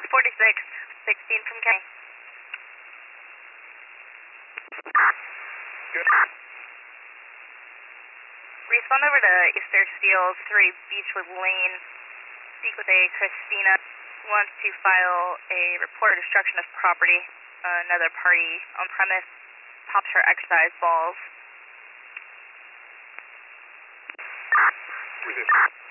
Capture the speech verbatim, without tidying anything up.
forty-six, sixteen from K. Good. Respond over to Easterfield, three Beechwood Lane. Speak with a Christina. Wants to file a report of destruction of property. Uh, another party on premise pops her exercise balls. Position.